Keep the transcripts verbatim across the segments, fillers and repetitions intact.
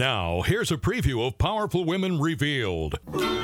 Now, here's a preview of Powerful Women Revealed.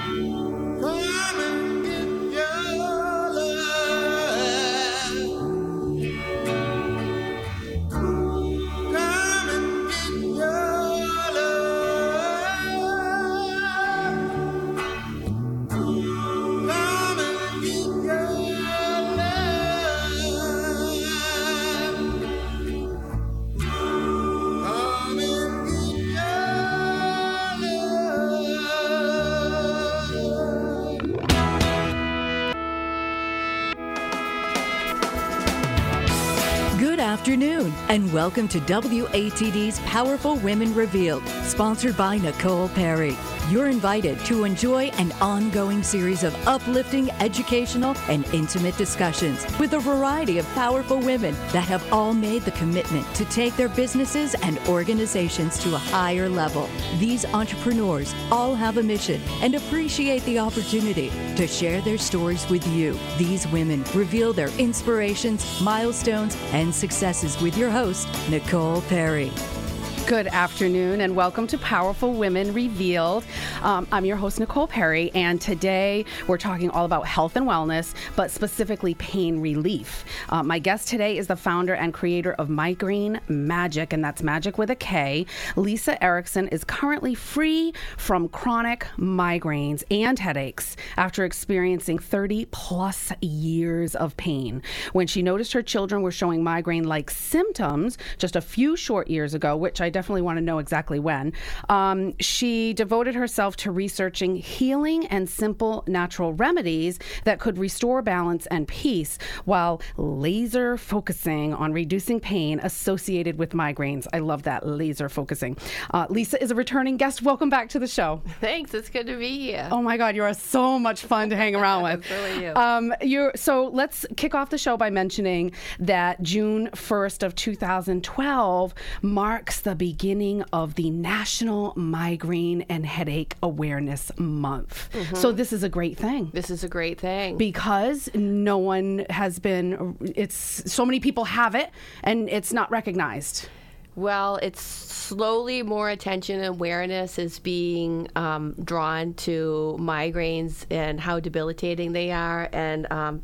Afternoon, and welcome to W A T D's Powerful Women Revealed, sponsored by Nicole Perry. You're invited to enjoy an ongoing series of uplifting, educational, and intimate discussions with a variety of powerful women that have all made the commitment to take their businesses and organizations to a higher level. These entrepreneurs all have a mission and appreciate the opportunity to share their stories with you. These women reveal their inspirations, milestones, and successes with your host, Nicole Perry. Good afternoon and welcome to Powerful Women Revealed. Um, I'm your host, Nicole Perry, and today we're talking all about health and wellness, but specifically pain relief. Uh, my guest today is the founder and creator of Migraine Magic, and that's magic with a K. Lisa Erickson is currently free from chronic migraines and headaches after experiencing thirty plus years of pain. When she noticed her children were showing migraine-like symptoms just a few short years ago, which I definitely want to know exactly when, um, she devoted herself to researching healing and simple natural remedies that could restore balance and peace while laser focusing on reducing pain associated with migraines. I love that, laser focusing. Uh, Lisa is a returning guest. Welcome back to the show. Thanks. It's good to be here. Oh my God, you are so much fun to hang around with. It's really you. Um, you're, so let's kick off the show by mentioning that June first of two thousand twelve marks the beginning of the National Migraine and Headache Awareness Month. Mm-hmm. So this is a great thing. This is a great thing. Because no one has been, it's, so many people have it and it's not recognized. Well, it's slowly more attention and awareness is being um, drawn to migraines and how debilitating they are. And um,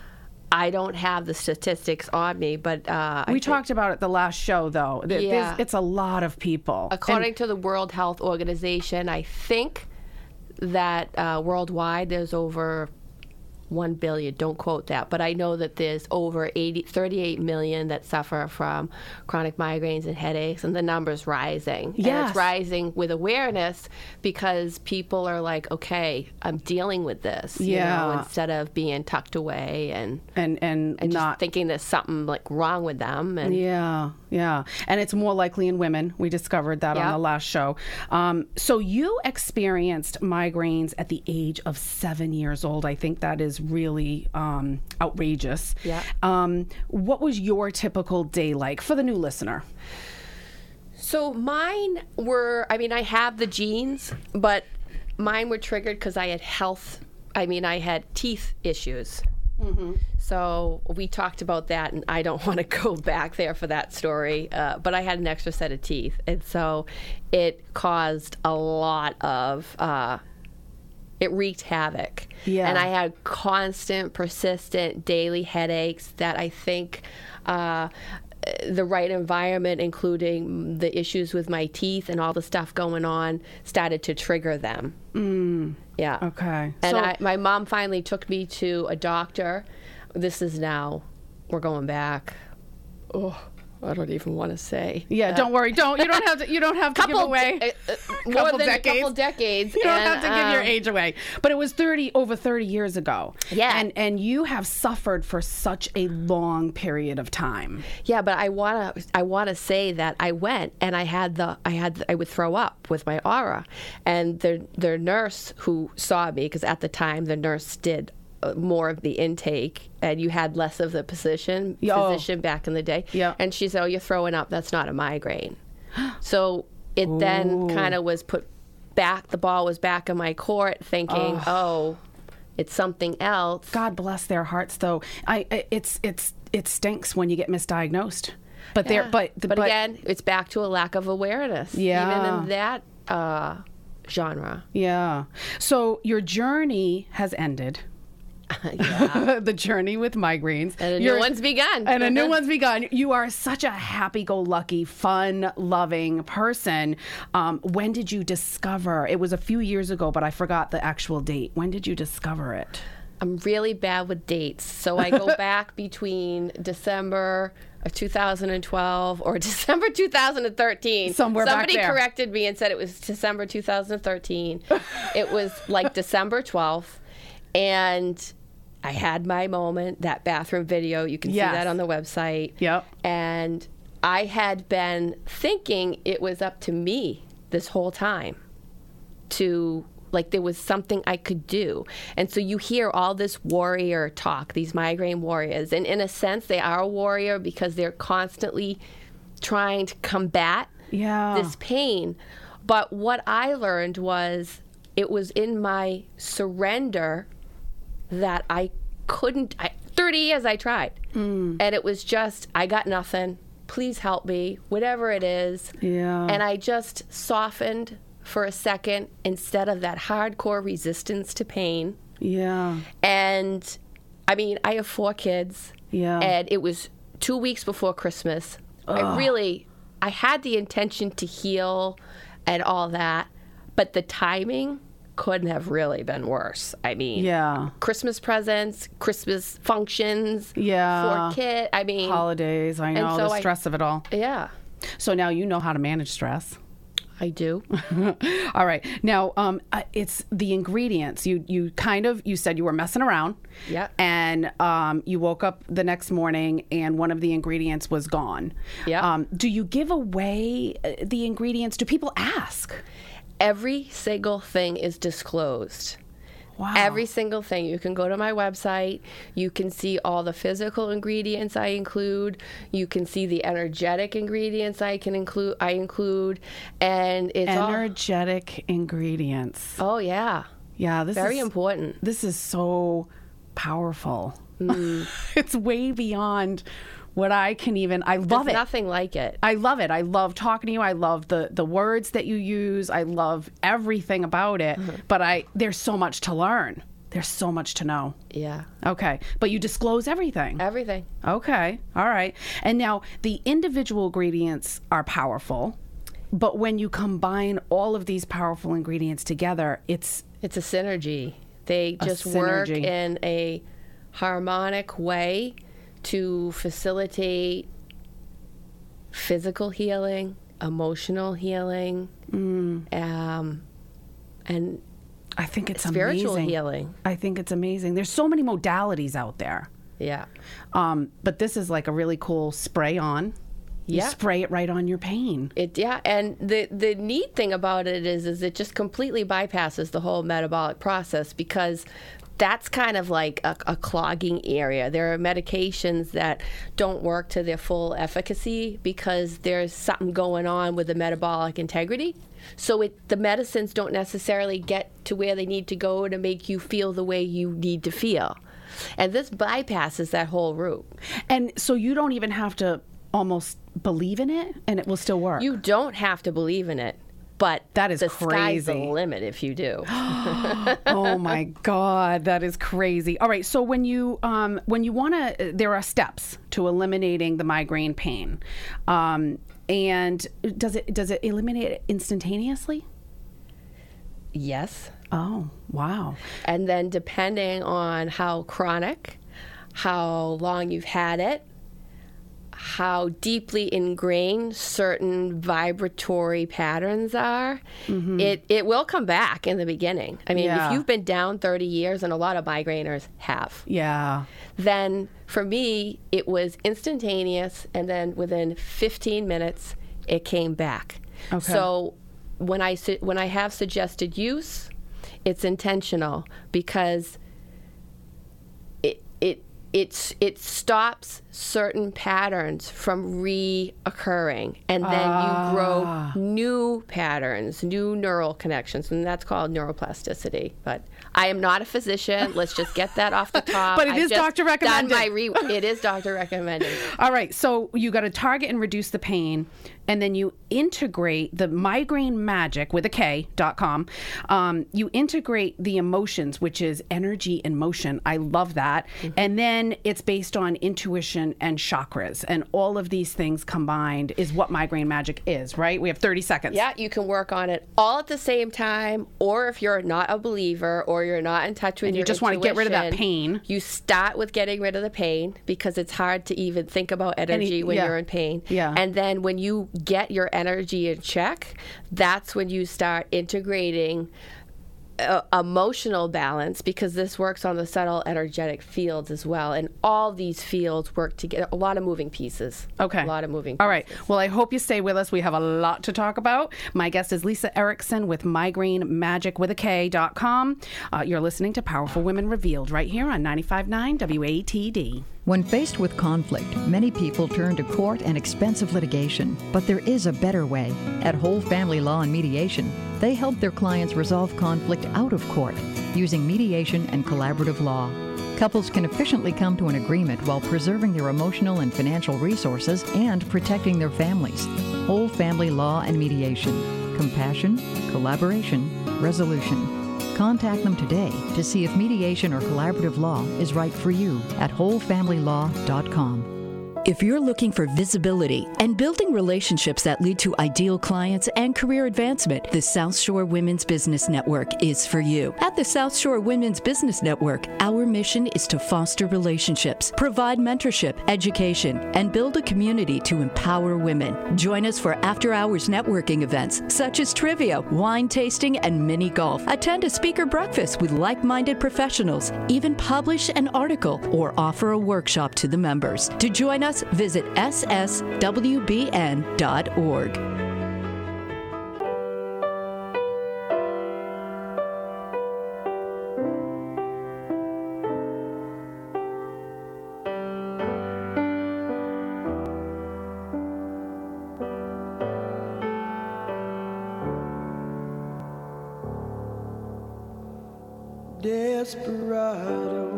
I don't have the statistics on me, but uh, we I talked about it the last show, though. There, yeah. It's a lot of people. According and, to the World Health Organization, I think that uh, worldwide there's over one billion. Don't quote that, but I know that there's over eighty, thirty-eight million that suffer from chronic migraines and headaches, and the number's rising. Yes. And it's rising with awareness because people are like, okay, I'm dealing with this, yeah. you know, instead of being tucked away and and and, and not just thinking there's something like wrong with them. And yeah, yeah, and it's more likely in women. We discovered that yep. on the last show. Um, so you experienced migraines at the age of seven years old. I think that is really um, outrageous. Yeah. Um, what was your typical day like for the new listener? So mine were, I mean, I have the genes, but mine were triggered because I had health, I mean, I had teeth issues. Mm-hmm. So we talked about that, and I don't want to go back there for that story, uh, but I had an extra set of teeth. And so it caused a lot of... Uh, It wreaked havoc. Yeah. And I had constant, persistent, daily headaches that I think uh, the right environment, including the issues with my teeth and all the stuff going on, started to trigger them. Mm. Yeah. Okay. And so, I, my mom finally took me to a doctor. This is now, we're going back. Oh. I don't even want to say. Yeah, uh, don't worry. Don't you don't have to. You don't have to couple, give away. Uh, uh, more couple than decades. a couple decades. You don't and, have to give um, your age away. But it was thirty over thirty years ago. Yeah, and and you have suffered for such a long period of time. Yeah, but I wanna I wanna say that I went and I had the I had the, I would throw up with my aura, and the the nurse who saw me, because at the time the nurse did more of the intake and you had less of the position oh. physician back in the day. Yeah. And she said, oh, you're throwing up. That's not a migraine. So it Ooh. then kind of was put back. The ball was back in my court thinking, oh, oh it's something else. God bless their hearts, though. I, it's, it's, it stinks when you get misdiagnosed. But Yeah. there, but but, again, it's back to a lack of awareness. Yeah. Even in that uh, genre. yeah. So your journey has ended. Yeah. The journey with migraines. And a You're- new one's begun. And a new one's begun. You are such a happy-go-lucky, fun-loving person. Um, when did you discover? It was a few years ago, but I forgot the actual date. When did you discover it? I'm really bad with dates. So I go back between December of two thousand twelve or December two thousand thirteen. Somewhere back Somebody there. corrected me and said it was December two thousand thirteen. It was like December twelfth. And I had my moment, that bathroom video. You can Yes. see that on the website. Yep. And I had been thinking it was up to me this whole time to, like, there was something I could do. And so you hear all this warrior talk, these migraine warriors. And in a sense, they are a warrior because they're constantly trying to combat Yeah. this pain. But what I learned was it was in my surrender that I couldn't, I, thirty years I tried. Mm. And it was just, I got nothing. Please help me, whatever it is. Yeah. And I just softened for a second instead of that hardcore resistance to pain. Yeah. And I mean, I have four kids. Yeah. And it was two weeks before Christmas. I really, I had the intention to heal and all that, but the timing couldn't have really been worse. I mean, Yeah. Christmas presents, Christmas functions Yeah. for kid. I mean, Holidays. I know so the I- stress of it all. yeah, So now you know how to manage stress. I do. All right. Now, um, uh, it's the ingredients. You you kind of you said you were messing around. Yeah. And um, you woke up the next morning and one of the ingredients was gone. Yeah. Um, do you give away uh, the ingredients? Do people ask? Every single thing is disclosed. Wow. Every single thing. You can go to my website. You can see all the physical ingredients I include. You can see the energetic ingredients I can include. I include, and it's Energetic ingredients. all. Oh yeah, Yeah. This very is important. This is so powerful. Mm. It's way beyond what I can even. I love There's it. nothing like it. I love it. I love talking to you. I love the the words that you use. I love everything about it. Mm-hmm. But I there's so much to learn. There's so much to know. Yeah, Okay. But you disclose everything. everything. Okay. All right. And now the individual ingredients are powerful, but when you combine all of these powerful ingredients together, it's It's a synergy. They A just work synergy. in a harmonic way to facilitate physical healing, emotional healing, Mm. um, and I think it's spiritual amazing. healing. I think it's amazing. There's so many modalities out there. Yeah. Um, but this is like a really cool spray on. You Yeah. spray it right on your pain. It yeah, and the the neat thing about it is is it just completely bypasses the whole metabolic process because that's kind of like a, a clogging area. There are medications that don't work to their full efficacy because there's something going on with the metabolic integrity. So it the medicines don't necessarily get to where they need to go to make you feel the way you need to feel. And this bypasses that whole route. And so you don't even have to almost believe in it and it will still work. You don't have to believe in it, but That is the sky's the crazy. limit if you do. Oh my God, that is crazy. All right, so when you um, when you want to, there are steps to eliminating the migraine pain, um, and does it does it eliminate it instantaneously? Yes. Oh wow, And then depending on how chronic, how long you've had it, how deeply ingrained certain vibratory patterns are, it, it will come back in the beginning. I mean, Yeah. if you've been down thirty years, and a lot of migrainers have, yeah, then for me, it was instantaneous, and then within fifteen minutes, it came back. Okay. So when I su- when I have suggested use, it's intentional because it it it's it stops certain patterns from reoccurring, and then Ah. you grow new patterns, new neural connections, and that's called neuroplasticity. But I am not a physician. Let's just get that off the top. But it I've is just doctor done recommended. my re- it is doctor recommended. All right, so you got to target and reduce the pain, and then you integrate the migraine magic with a K dot com. Um, you integrate the emotions, which is energy and motion. I love that. Mm-hmm. And then it's based on intuition and chakras, and all of these things combined is what migraine magic is, right? We have thirty seconds. Yeah, you can work on it all at the same time, or if you're not a believer or you're not in touch with And you your just want to get rid of that intuition, pain. You start with getting rid of the pain, because it's hard to even think about energy Any- when yeah. you're in pain. Yeah. And then when you get your energy in check, that's when you start integrating uh, emotional balance, because this works on the subtle energetic fields as well. And all these fields work together. A lot of moving pieces. Okay. A lot of moving pieces. All right. Well, I hope you stay with us. We have a lot to talk about. My guest is Lisa Erickson with migraine magic with a K dot com. Uh, you're listening to Powerful Women Revealed right here on ninety-five point nine W A T D. When faced with conflict, many people turn to court and expensive litigation. But there is a better way. At Whole Family Law and Mediation, they help their clients resolve conflict out of court using mediation and collaborative law. Couples can efficiently come to an agreement while preserving their emotional and financial resources and protecting their families. Whole Family Law and Mediation. Compassion, collaboration, resolution. Contact them today to see if mediation or collaborative law is right for you at whole family law dot com. If you're looking for visibility and building relationships that lead to ideal clients and career advancement, the South Shore Women's Business Network is for you. At the South Shore Women's Business Network, our mission is to foster relationships, provide mentorship, education, and build a community to empower women. Join us for after-hours networking events such as trivia, wine tasting, and mini golf. Attend a speaker breakfast with like-minded professionals, even publish an article or offer a workshop to the members. To join us, visit S S W B N dot org. Desperado,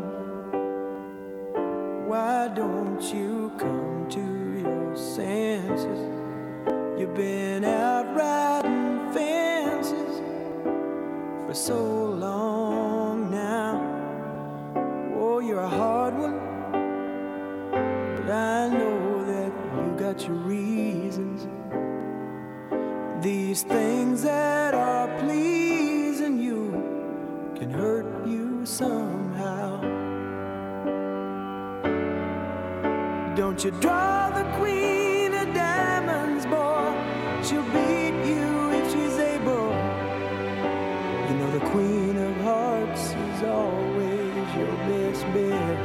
why don't you come to your senses? You've been out riding fences for so long now. Oh, you're a hard one, but I know that you got your reasons. These things that are pleasing you can hurt you somehow. Don't you draw the queen of diamonds, boy. She'll beat you if she's able. You know the queen of hearts is always your best bet.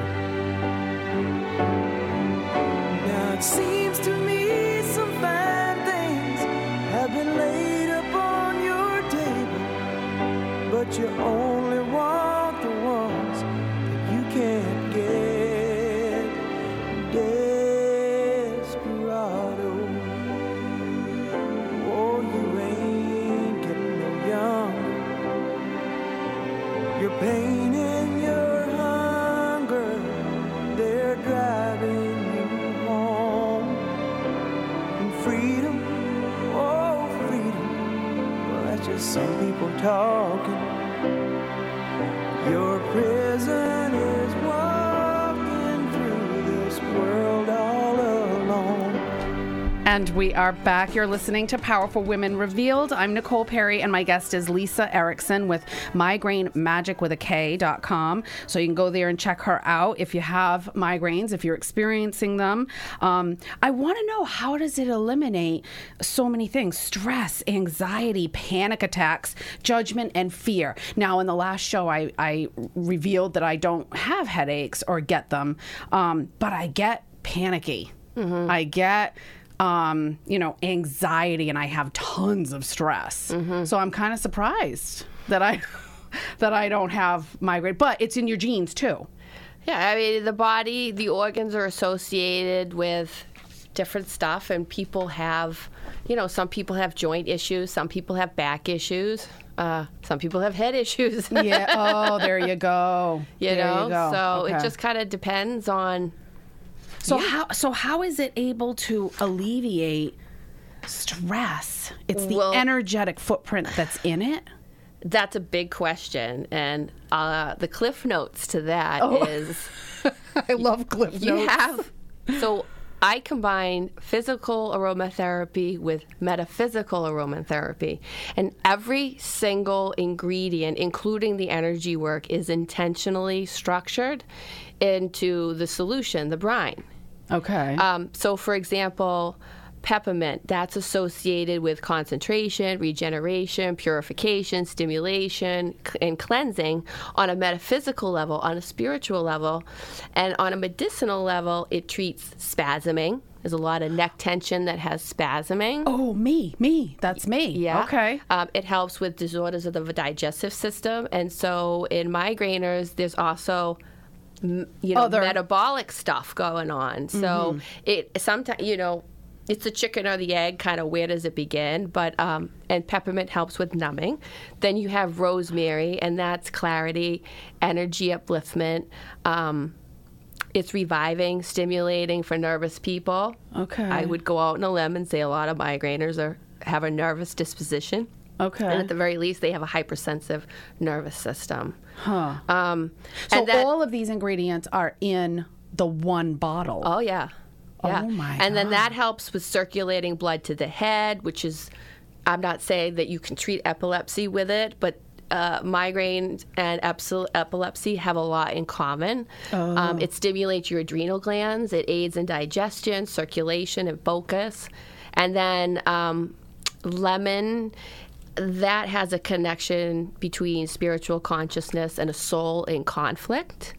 Now it seems to me some fine things have been laid upon your table, but you only want the ones that you can't get. Desperado, oh, you ain't getting no younger. Your pain and your hunger, they're driving you home. And freedom, oh, freedom, well, that's just some people talking. Your prison is walking through this world all alone. And we are back. You're listening to Powerful Women Revealed. I'm Nicole Perry, and my guest is Lisa Erickson with migraine magic with a K dot com. So you can go there and check her out if you have migraines, if you're experiencing them. Um, I want to know, how does it eliminate so many things? Stress, anxiety, panic attacks, judgment, and fear. Now, in the last show, I, I revealed that I don't have headaches or get them, um, but I get panicky. Mm-hmm. I get... Um, you know, anxiety, and I have tons of stress. Mm-hmm. So I'm kind of surprised that I that I don't have migraine, but it's in your genes too. Yeah, I mean, the body, the organs are associated with different stuff, and people have, you know, some people have joint issues, some people have back issues, uh, some people have head issues. Yeah. Oh, there you go. You there know, you go. so Okay. it just kind of depends on. So how so how is it able to alleviate stress? It's the Well- energetic footprint that's in it. That's a big question, and uh, the cliff notes to that Oh. is I love Cliff you have. So I combine physical aromatherapy with metaphysical aromatherapy, and every single ingredient, including the energy work, is intentionally structured into the solution, the brine. Okay. Um, so, for example, peppermint, that's associated with concentration, regeneration, purification, stimulation, c- and cleansing on a metaphysical level, on a spiritual level. And on a medicinal level, it treats spasming. There's a lot of neck tension that has spasming. oh, me, me. That's me. Yeah. Okay. Um, it helps with disorders of the digestive system. And so in migraineurs, there's also m- you know, Other- metabolic stuff going on. So it sometimes, you know, it's the chicken or the egg, kind of where does it begin? But um, and peppermint helps with numbing. Then you have rosemary, and that's clarity, energy upliftment. Um, it's reviving, stimulating for nervous people. Okay. I would go out on a limb and say a lot of migraineurs are have a nervous disposition. Okay. And at the very least, they have a hypersensitive nervous system. Huh. Um, So and that- all of these ingredients are in the one bottle. Oh yeah, yeah. Oh, my And then God. that helps with circulating blood to the head, which is, I'm not saying that you can treat epilepsy with it, but uh, migraine and epsil- epilepsy have a lot in common. Oh. Um, it stimulates your adrenal glands. It aids in digestion, circulation, and focus. And then um, lemon. That has a connection between spiritual consciousness and a soul in conflict.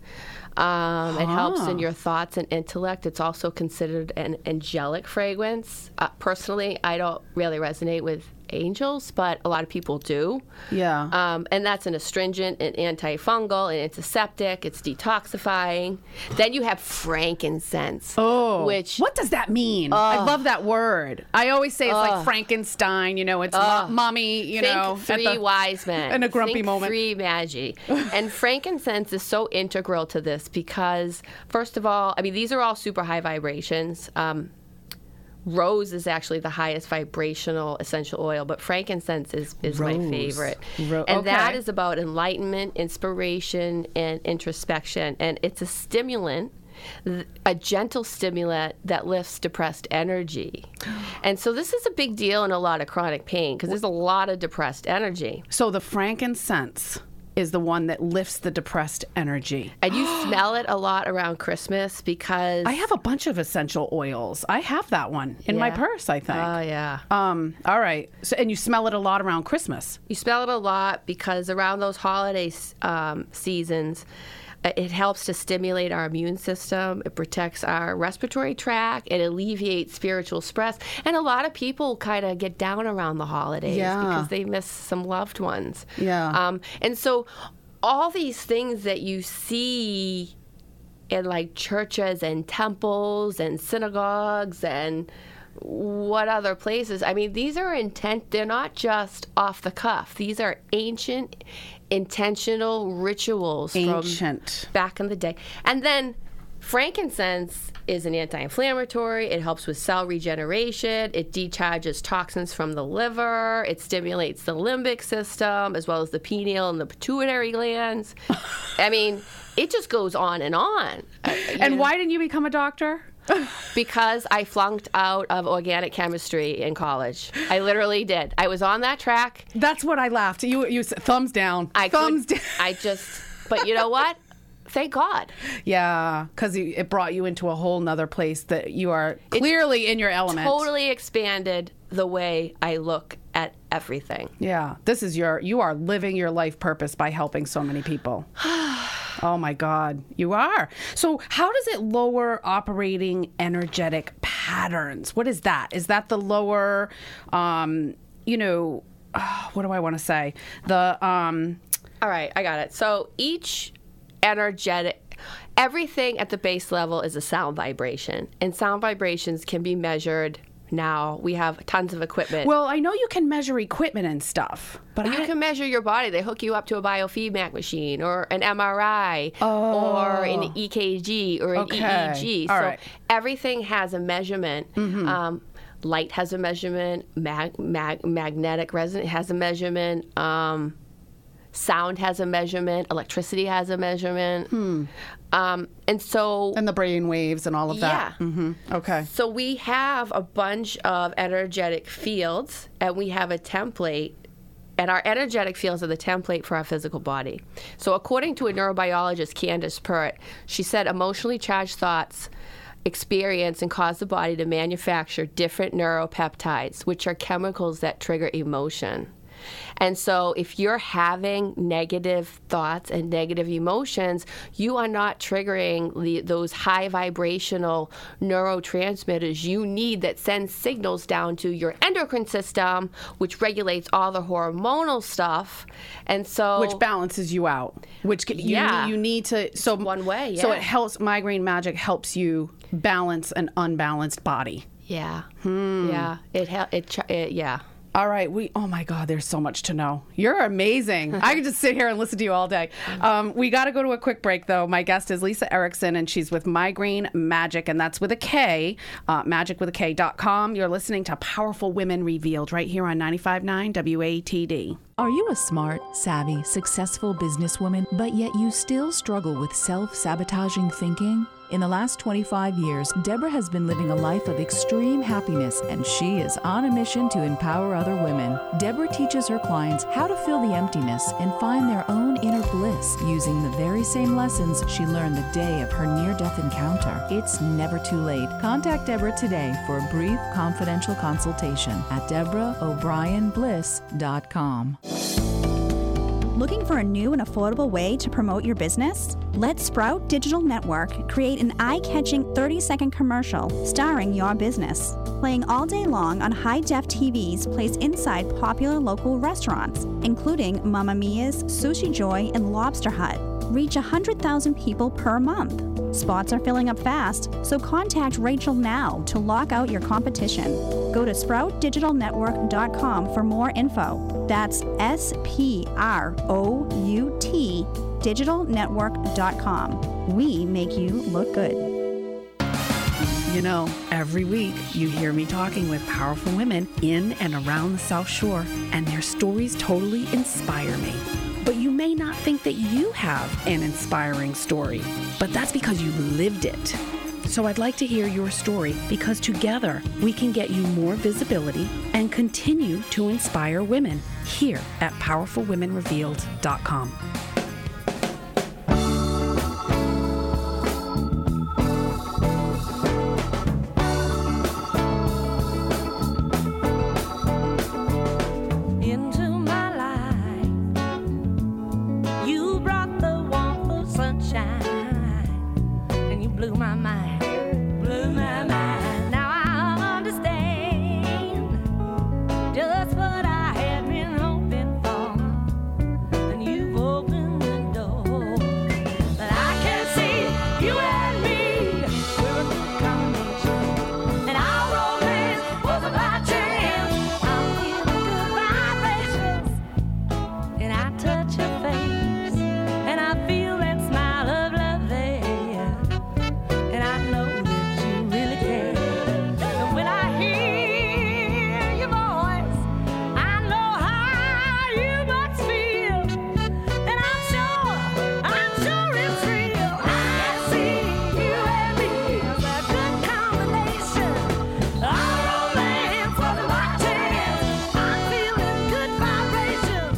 Um, It helps in your thoughts and intellect. It's also considered an angelic fragrance. Uh, personally, I don't really resonate with angels, but a lot of people do. Yeah. Um, and that's an astringent, an antifungal, an antiseptic. It's detoxifying. Then you have frankincense. Oh, which what does that mean? I love that word. I always say it's like Frankenstein. You know, it's mo- mommy. You Think know, at three the- wise men. in a grumpy Think moment. Three magi. And frankincense is so integral to this because, first of all, I mean, these are all super high vibrations. Um, Rose is actually the highest vibrational essential oil, but frankincense is, is my Rose. favorite. Ro- and that okay. is about enlightenment, inspiration, and introspection. And it's a stimulant, th- a gentle stimulant that lifts depressed energy. And so this is a big deal in a lot of chronic pain because there's a lot of depressed energy. So the frankincense is the one that lifts the depressed energy. And you smell it a lot around Christmas because... I have a bunch of essential oils. I have that one in my Yeah. purse, I think. Oh, yeah. Um, all right. So, and you smell it a lot around Christmas. You smell it a lot because around those holiday um, seasons, uh, it helps to stimulate our immune system. It protects our respiratory tract. It alleviates spiritual stress. And a lot of people kind of get down around the holidays Yeah. because they miss some loved ones. Yeah. Um, and so all these things that you see in like churches and temples and synagogues and what other places. I mean, these are intent, they're not just off the cuff. These are ancient, intentional rituals Ancient. from back in the day. And then frankincense is an anti-inflammatory. It helps with cell regeneration. It decharges toxins from the liver. It stimulates the limbic system as well as the pineal and the pituitary glands. I mean, it just goes on and on. Uh, you And know, why didn't you become a doctor? because I flunked out of organic chemistry in college. I literally did. I was on that track. That's what I laughed. You, you said thumbs down. I thumbs could, down. I just, but you know what? Thank God. Yeah, because it brought you into a whole nother place that you are clearly in your element. Totally expanded the way I look at everything. Yeah, this is your, you are living your life purpose by helping so many people. Oh my God, you are. So how does it lower operating energetic patterns? What is that? Is that the lower, um, you know, uh, what do I want to say? The, um, All right, I got it. So each energetic, everything at the base level is a sound vibration, and sound vibrations can be measured. Now we have tons of equipment. Well, I know you can measure equipment and stuff, but you I, can measure your body. They hook you up to a biofeedback machine or an M R I Oh. or an E K G or an Okay. E E G. All so right. everything has a measurement. Mm-hmm. Um, light has a measurement. Mag- mag- magnetic resonance has a measurement. Um, sound has a measurement. Electricity has a measurement. Hmm. Um, and so and the brain waves and all of that. Yeah. Mm-hmm. Okay. So we have a bunch of energetic fields, and we have a template, and our energetic fields are the template for our physical body. So according to a neurobiologist, Candace Pert, she said emotionally charged thoughts experience and cause the body to manufacture different neuropeptides, which are chemicals that trigger emotion. And so if you're having negative thoughts and negative emotions, you are not triggering the, those high vibrational neurotransmitters you need that send signals down to your endocrine system, which regulates all the hormonal stuff. And so Which balances you out. Which c- you, Yeah. need, you need to. So one way, So yeah. it helps. Migraine Magic helps you balance an unbalanced body. yeah, Hmm. yeah, it, hel- it, ch- it yeah. All right, we. Oh my God, there's so much to know. You're amazing. I could just sit here and listen to you all day. Um, we got to go to a quick break, though. My guest is Lisa Erickson, and she's with Migraine Magic, and that's with a K, uh, magic with a K dot com. You're listening to Powerful Women Revealed right here on ninety-five point nine W A T D. Are you a smart, savvy, successful businesswoman, but yet you still struggle with self-sabotaging thinking? In the last twenty-five years, Deborah has been living a life of extreme happiness, and she is on a mission to empower other women. Deborah teaches her clients how to fill the emptiness and find their own inner bliss using the very same lessons she learned the day of her near-death encounter. It's never too late. Contact Deborah today for a brief confidential consultation at deborah o'brien bliss dot com. Looking for a new and affordable way to promote your business? Let Sprout Digital Network create an eye-catching thirty-second commercial starring your business. Playing all day long on high-def T Vs placed inside popular local restaurants, including Mamma Mia's, Sushi Joy, and Lobster Hut. Reach one hundred thousand people per month. Spots are filling up fast, so contact Rachel now to lock out your competition. Go to sprout digital network dot com for more info. That's S P R O U T digital network dot com. We make you look good. You know, every week you hear me talking with powerful women in and around the South Shore, and their stories totally inspire me. But you may not think that you have an inspiring story, but that's because you lived it. So I'd like to hear your story, because together we can get you more visibility and continue to inspire women here at powerful women revealed dot com. Into my life, you brought the warmth of sunshine, and you blew my mind, blew my mind. Now I understand just what I had been hoping for, and you've opened the door. But I can see you and me, we're a good combination, and our romance was about chance. I'm feeling good vibrations, and I touch your face, and I feel that smile of love there, and I know that you really care. And when I hear your voice, I know how you must feel, and I'm sure, I'm sure it's real. I can see you and me as a good combination. Our romance was about chance. I'm feeling good vibrations.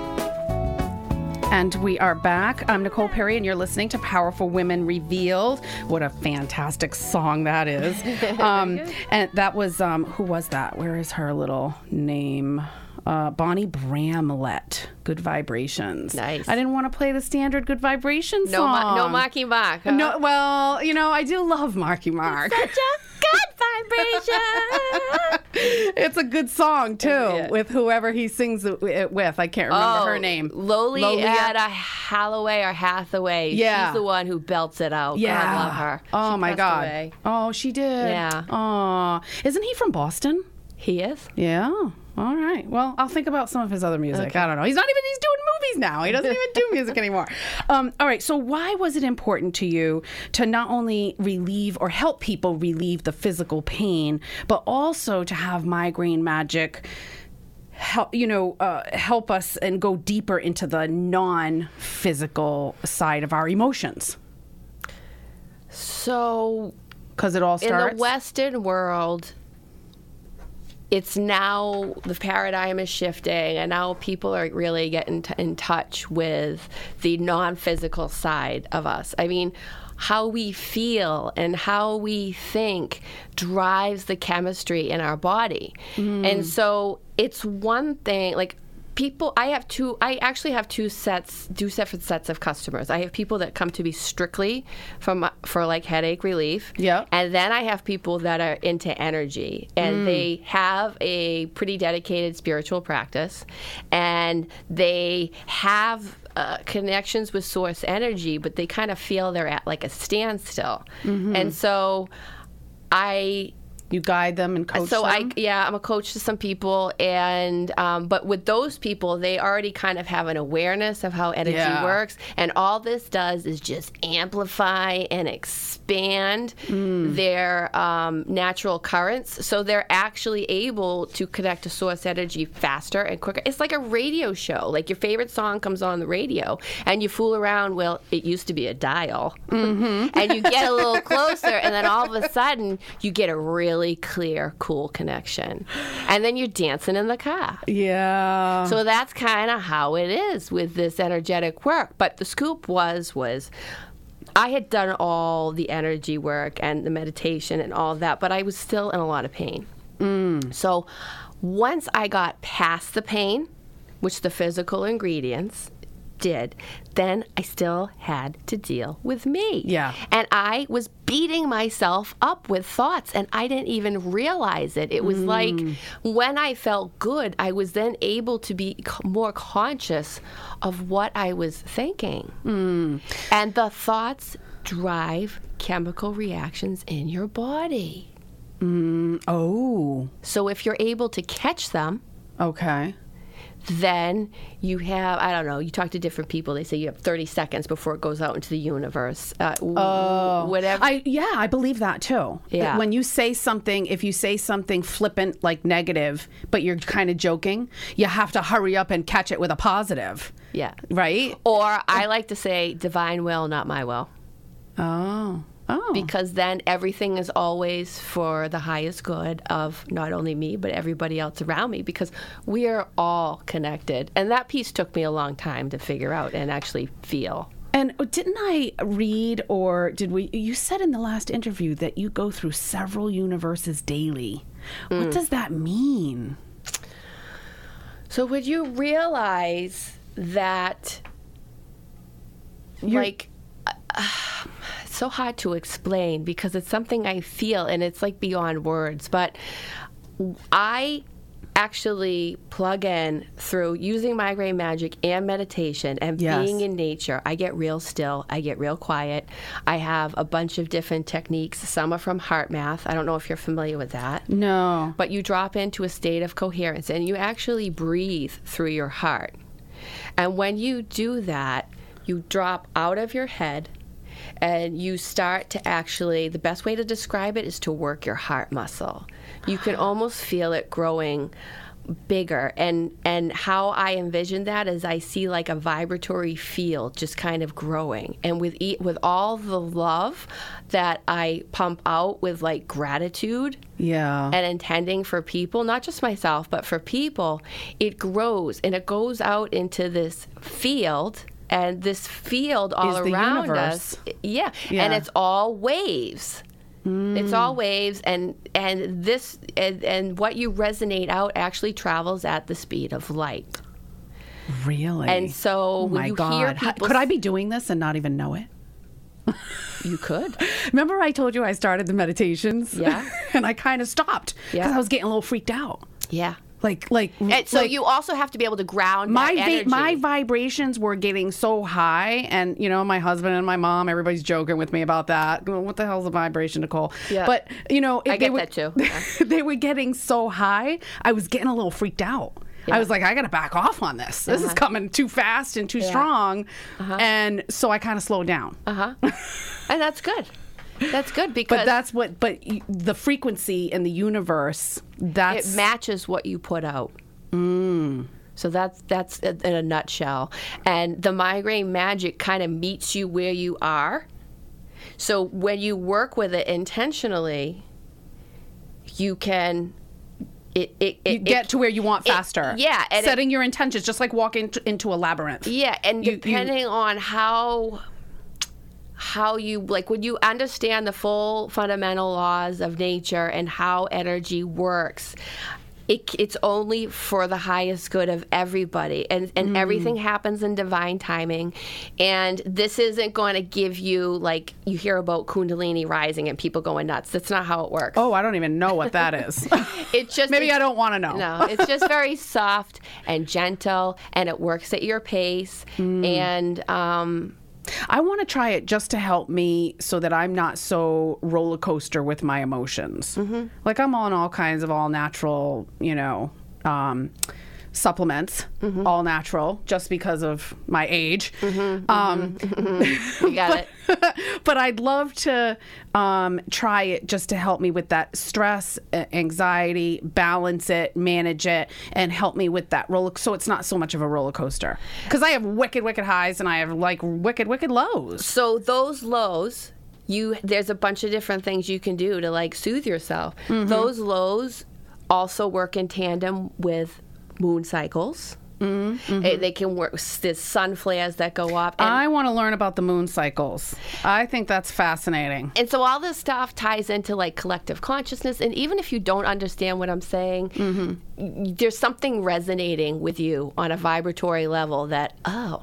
And we are back. I'm Nicole Perry, and you're listening to Powerful Women Revealed. What a fantastic song that is. Um, and that was, um, who was that? Where is her little name? Uh, Bonnie Bramlett. Good Vibrations. Nice. I didn't want to play the standard Good Vibrations No, song. ma- no Marky Mark. Huh? No, well, you know, I do love Marky Mark. Such a good vibration. It's a good song too, Yeah. with whoever he sings it with. I can't remember Oh, her name. Loli Lolia? at a Holloway or Hathaway. Yeah. She's the one who belts it out. Yeah. God, I love her. Oh She my passed God. away. Oh, she did. Yeah. Oh, isn't he from Boston? He is? Yeah. All right. Well, I'll think about some of his other music. I don't know. He's not even, he's doing movies now. He doesn't even do music anymore. Um, all right. So why was it important to you to not only relieve or help people relieve the physical pain, but also to have Migraine Magic help, you know, uh, help us and go deeper into the non-physical side of our emotions? So, Because it all starts. in the Western world, it's now the paradigm is shifting, and now people are really getting t- in touch with the non-physical side of us. I mean, how we feel and how we think drives the chemistry in our body. And so it's one thing, like, people, I have two, I actually have two sets, two separate sets of customers. I have people that come to me strictly from, for like headache relief. Yeah. And then I have people that are into energy, and they have a pretty dedicated spiritual practice, and they have uh, connections with source energy, but they kind of feel they're at like a standstill. And so I... You guide them and coach so them? I yeah I'm a coach to some people, and um, but with those people, they already kind of have an awareness of how energy Yeah. works, and all this does is just amplify and expand their um, natural currents, so they're actually able to connect to source energy faster and quicker. It's like a radio show. Like, your favorite song comes on the radio, and you fool around. Well, it used to be a dial, and you get a little closer, and then all of a sudden you get a really clear, cool connection. And then you're dancing in the car. Yeah. So that's kind of how it is with this energetic work. But the scoop was, was I had done all the energy work and the meditation and all of that, but I was still in a lot of pain. So once I got past the pain, which the physical ingredients did, then I still had to deal with me. Yeah. And I was beating myself up with thoughts, and I didn't even realize it. It was like when I felt good, I was then able to be c- more conscious of what I was thinking. And the thoughts drive chemical reactions in your body. Oh. So if you're able to catch them, Okay. then you have, I don't know, you talk to different people, they say you have thirty seconds before it goes out into the universe. Uh, oh. Whatever. I yeah, I believe that too. Yeah. That when you say something, if you say something flippant like negative, but you're kind of joking, you have to hurry up and catch it with a positive. Yeah. Right? Or I like to say divine will, not my will. Oh. Oh. Because then everything is always for the highest good of not only me, but everybody else around me, because we are all connected. And that piece took me a long time to figure out and actually feel. And didn't I read, or did we, you said in the last interview that you go through several universes daily. What does that mean? So would you realize that, You're- like, uh, it's so hard to explain because it's something I feel, and it's like beyond words, but I actually plug in through using Migraine Magic and meditation and Yes. being in nature. I get real still. I get real quiet. I have a bunch of different techniques. Some are from Heart Math. I don't know if you're familiar with that. No. But you drop into a state of coherence, and you actually breathe through your heart. And when you do that, you drop out of your head, and you start to actually, the best way to describe it is to work your heart muscle. You can almost feel it growing bigger. And and how I envision that is I see like a vibratory field just kind of growing. And with e- with all the love that I pump out with like gratitude Yeah. and intending for people, not just myself, but for people, it grows and it goes out into this field. And this field all Is the around universe. us, yeah, Yeah. and it's all waves. It's all waves, and and this and, and what you resonate out actually travels at the speed of light. Really? And so oh when my you God. hear How- people, could I be doing this and not even know it? You could. Remember I told you I started the meditations? Yeah. And I kind of stopped because Yeah. I was getting a little freaked out. Yeah. Like, like, And so like you also have to be able to ground my that va- energy. my vibrations were getting so high, and you know, my husband and my mom, everybody's joking with me about that. What the hell's a vibration, Nicole? Yeah. But you know, if I they get were, that too. Yeah. they were getting so high, I was getting a little freaked out. I was like, I got to back off on this. This is coming too fast and too Yeah. strong, and so I kind of slowed down. Uh huh. And that's good. That's good because But that's what. But y- the frequency in the universe. That's it matches what you put out. Mm. So that's that's in a nutshell. And the migraine magic kind of meets you where you are. So when you work with it intentionally, you can it it, it you get it, to where you want it- faster. yeah, and it- setting your intentions, just like walking t- into a labyrinth. Yeah, and You- you- depending on how how you like when you understand the full fundamental laws of nature and how energy works, it, it's only for the highest good of everybody, and and Mm. everything happens in divine timing. And this isn't going to give you, like, you hear about Kundalini rising and people going nuts. That's not how it works. Oh, I don't even know what that is. It's just Maybe it's- I don't want to know. No, it's just very soft and gentle, and it works at your pace. Mm. And um, I want to try it just to help me so that I'm not so roller coaster with my emotions. Mm-hmm. Like I'm on all kinds of all natural, you know, um, supplements, Mm-hmm. all natural, just because of my age. Mm-hmm, Um, you got it. but I'd love to um, try it just to help me with that stress, a- anxiety, balance it, manage it, and help me with that roller. So it's not so much of a roller coaster. Because I have wicked, wicked highs and I have like wicked, wicked lows. So those lows, you there's a bunch of different things you can do to, like, soothe yourself. Mm-hmm. Those lows also work in tandem with moon cycles. Mm-hmm. They, they can work. There's sun flares that go up. And, I want to learn about the moon cycles. I think that's fascinating. and so all this stuff ties into, like, collective consciousness. And even if you don't understand what I'm saying, Mm-hmm. there's something resonating with you on a vibratory level that, oh,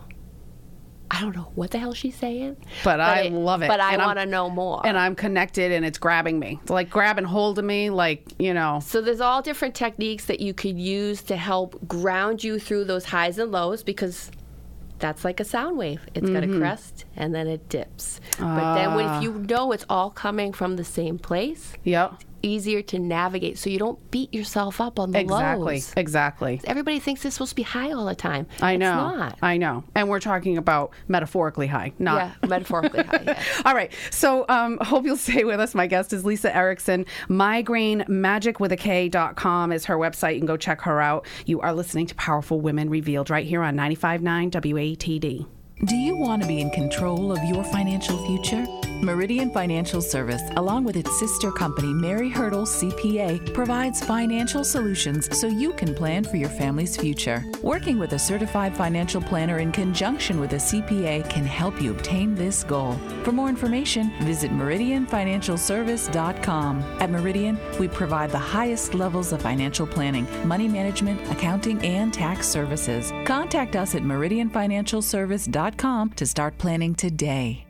I don't know what the hell she's saying. But, I it- love it. But I And I'm- want to know more. And I'm connected and it's grabbing me. It's like grabbing hold of me, like, you know. So there's all different techniques that you could use to help ground you through those highs and lows, because that's like a sound wave. It's got a crest and then it dips. But then when, if you know it's all coming from the same place, Yep. easier to navigate so you don't beat yourself up on the Exactly. lows. Exactly. Everybody thinks it's supposed to be high all the time. I know. It's not. I know. And we're talking about metaphorically high, not. Yeah, metaphorically high. Yeah. All right. So um, hope you'll stay with us. My guest is Lisa Erickson. Migraine Magic with a K dot com is her website. You can go check her out. You are listening to Powerful Women Revealed right here on ninety-five point nine W A T D. Do you want to be in control of your financial future? Meridian Financial Service, along with its sister company, Mary Hurdle C P A, provides financial solutions so you can plan for your family's future. Working with a certified financial planner in conjunction with a C P A can help you obtain this goal. For more information, visit meridian financial service dot com. At Meridian, we provide the highest levels of financial planning, money management, accounting, and tax services. Contact us at meridian financial service dot com to start planning today.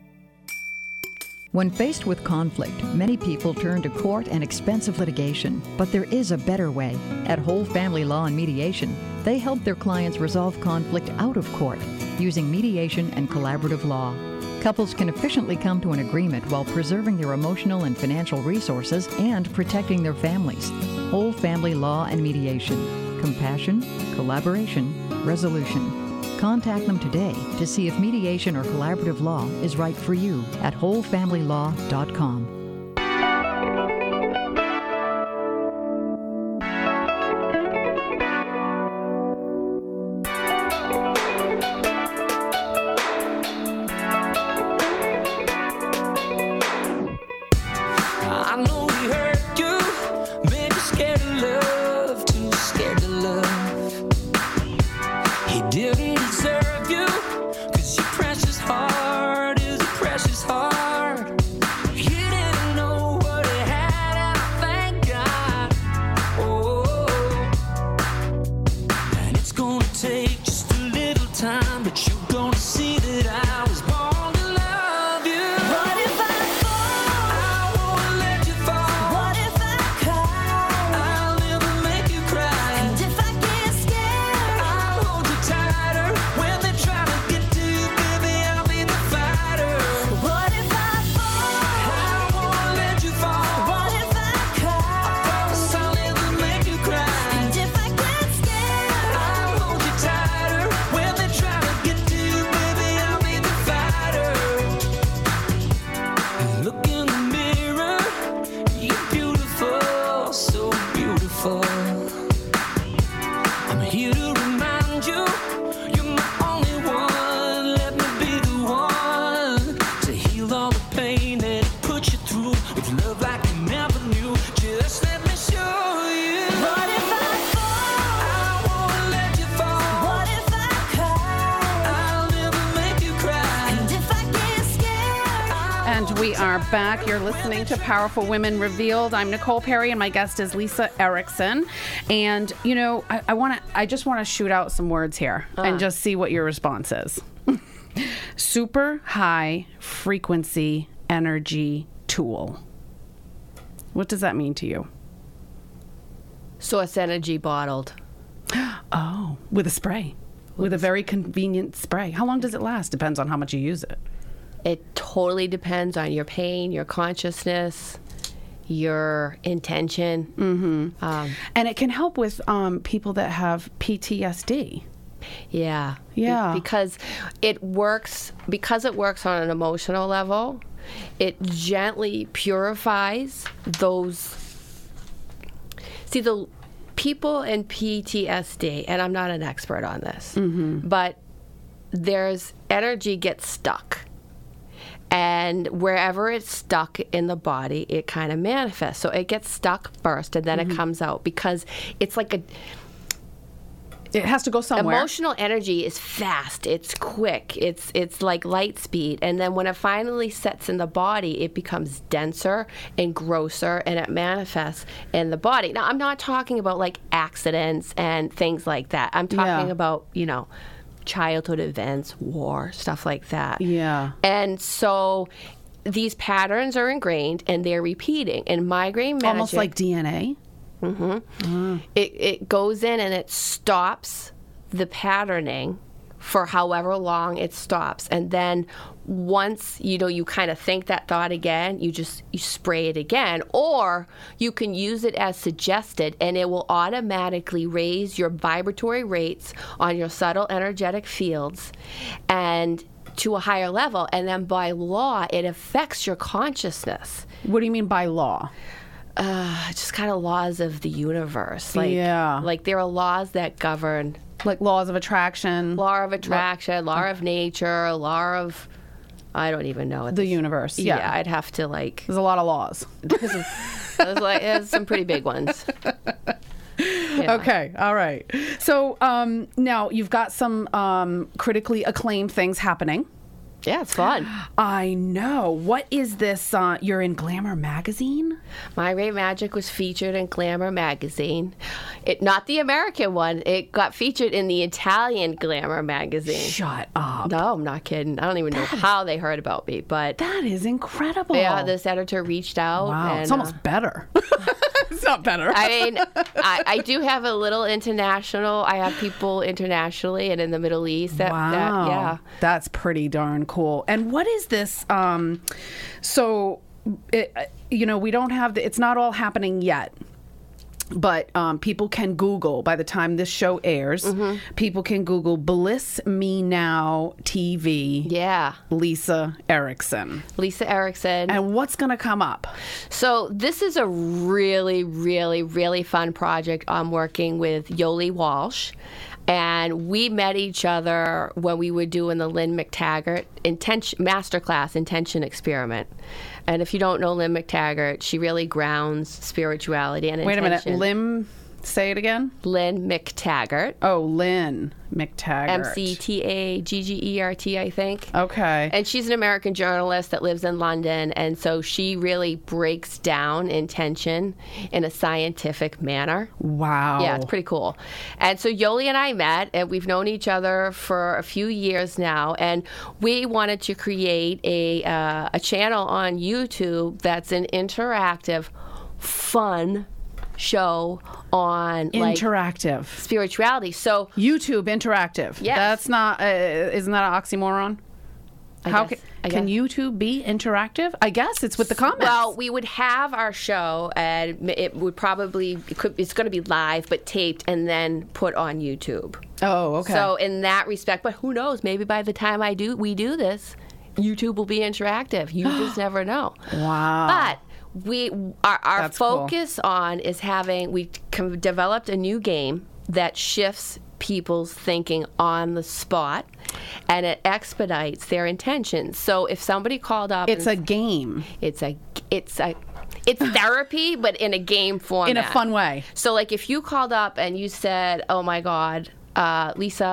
When faced with conflict, many people turn to court and expensive litigation. But there is a better way. At Whole Family Law and Mediation, they help their clients resolve conflict out of court using mediation and collaborative law. Couples can efficiently come to an agreement while preserving their emotional and financial resources and protecting their families. Whole Family Law and Mediation. Compassion, collaboration, resolution. Contact them today to see if mediation or collaborative law is right for you at whole family law dot com. I know he hurt you, made you scared of love, too scared to love. He didn't deserve you, cause your precious heart is a precious heart. He didn't We are back. You're listening to Powerful Women Revealed. I'm Nicole Perry, and my guest is Lisa Erickson. And you know, I, I want to. I just want to shoot out some words here uh. and just see what your response is. Super high frequency energy tool. What does that mean to you? Source energy bottled. Oh, with a spray. With a very convenient spray. How long does it last? Depends on how much you use it. It totally depends on your pain, your consciousness, your intention. Mm-hmm. Um, and it can help with um, people that have P T S D. Yeah. Yeah. Be- because it works, because it works on an emotional level, it gently purifies those. See, the people in P T S D, and I'm not an expert on this, mm-hmm. but there's energy gets stuck. And wherever it's stuck in the body, it kind of manifests. So it gets stuck first, and then mm-hmm. it comes out because it's like a... It has to go somewhere. Emotional energy is fast. It's quick. It's it's like light speed. And then when it finally sets in the body, it becomes denser and grosser, and it manifests in the body. Now, I'm not talking about like accidents and things like that. I'm talking Yeah. about, you know, childhood events, war, stuff like that. Yeah. And so these patterns are ingrained, and they're repeating. And migraine magic... Almost like D N A? Mm-hmm. Mm. It, it goes in and it stops the patterning for however long it stops. And then once, you know, you kind of think that thought again, you just, you spray it again. Or you can use it as suggested, and it will automatically raise your vibratory rates on your subtle energetic fields and to a higher level. And then by law, it affects your consciousness. What do you mean by law? Uh, just kind of laws of the universe. Like, yeah. Like there are laws that govern. Like laws of attraction. Law of attraction, law of nature, law of, I don't even know. The universe, yeah. Yeah, I'd have to like. There's a lot of laws. There's, there's like, there's some pretty big ones. Yeah. Okay, all right. So um, now you've got some um, critically acclaimed things happening. Yeah, it's fun. I know. What is this? Uh, you're in Glamour magazine? Migraine Magic was featured in Glamour magazine. It not the American one. It got featured in the Italian Glamour magazine. Shut up. No, I'm not kidding. I don't even know That is- how they heard about me, but That is incredible. yeah, this editor reached out. Wow, and, it's almost uh, better. It's not better. I mean, I, I do have a little international. I have people internationally and in the Middle East. That, wow. that, yeah. That's pretty darn cool. And what is this? Um, so, it, you know, we don't have the, it's not all happening yet. But um, people can Google, by the time this show airs, Mm-hmm. people can Google Bliss Me Now T V. Yeah. Lisa Erickson. Lisa Erickson. And what's going to come up? So this is a really, really, really fun project. I'm working with Yoli Walsh. And we met each other when we were doing the Lynn McTaggart intention, masterclass intention experiment. And if you don't know Lynn McTaggart, she really grounds spirituality and Wait intention. a minute. Lim, say it again. Lynn McTaggart. Oh, Lynn McTaggart. M C T A G G E R T, I think. Okay. And she's an American journalist that lives in London, and so she really breaks down intention in a scientific manner. Wow. Yeah, it's pretty cool. And so Yoli and I met, and we've known each other for a few years now, and we wanted to create a uh, a channel on YouTube that's an interactive, fun show on like Interactive. spirituality. So YouTube interactive. Yes. That's not, uh, isn't that an oxymoron? I How guess- can, I can guess. YouTube be interactive? I guess it's with the comments. Well, we would have our show, and it would probably it could, it's going to be live but taped and then put on YouTube. oh, okay. So in that respect, but who knows? Maybe by the time I do we do this, YouTube will be interactive. You just never know. wow. But we our, our That's cool. focus on is having we com- developed a new game that shifts people's thinking on the spot, and it expedites their intentions. So if somebody called up, It's a and, game. it's a it's a it's therapy, but in a game format, In a fun way. So like if you called up and you said, "Oh my God, uh, Lisa,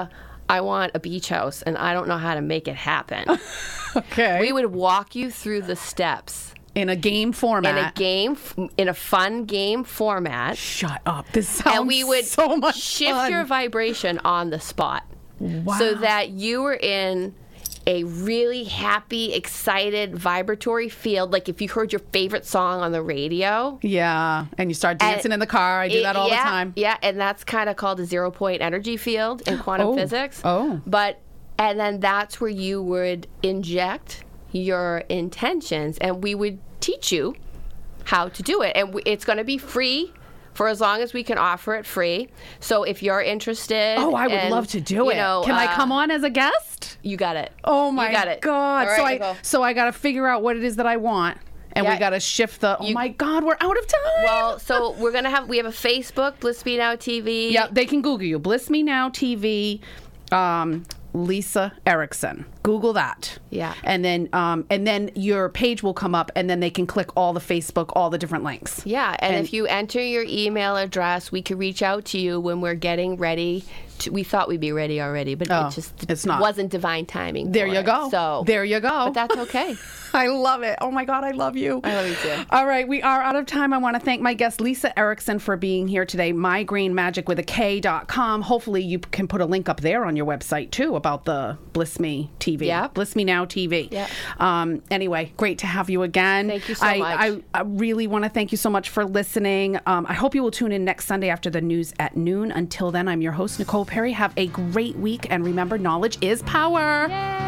I want a beach house, and I don't know how to make it happen. Okay. We would walk you through the steps. In a game format. In a game, in a fun game format. Shut up. This sounds and we would so much shift fun. your vibration on the spot. Wow. So that you were in a really happy, excited, vibratory field. Like if you heard your favorite song on the radio. Yeah. And you start dancing and in the car. I do it, that all yeah, the time. Yeah. And that's kind of called a zero point energy field in quantum oh. physics. Oh. But, and then that's where you would inject your intentions, and we would teach you how to do it. And we, it's going to be free for as long as we can offer it free. So if you're interested, oh, I would and, love to do it. Know, can uh, I come on as a guest? You got it. Oh my you got it. God! All so right, I Nicole. so I got to figure out what it is that I want, and Yeah. we got to shift the. Oh You- my God, we're out of time. Well, so we're gonna have we have a Facebook, Bliss Me Now T V. Yeah, they can Google you. Bliss Me Now T V, um, Lisa Erickson. Google that. Yeah. And then um, and then your page will come up, and then they can click all the Facebook, all the different links. Yeah, and, And- if you enter your email address, we can reach out to you when we're getting ready. To, we thought we'd be ready already, but Oh, it just it's not. wasn't divine timing. There for you it. go. So there you go. But that's okay. I love it. Oh my God, I love you. I love you too. All right, we are out of time. I want to thank my guest, Lisa Erickson, for being here today. Migraine Magic with a K dot com. Hopefully, you can put a link up there on your website too about the Bliss Me T V. Yeah. Bliss Me Now T V. Yeah. Um, anyway, great to have you again. Thank you so I, much. I, I really want to thank you so much for listening. Um, I hope you will tune in next Sunday after the news at noon. Until then, I'm your host, Nicole Perry. Have a great week, and remember, knowledge is power. Yay.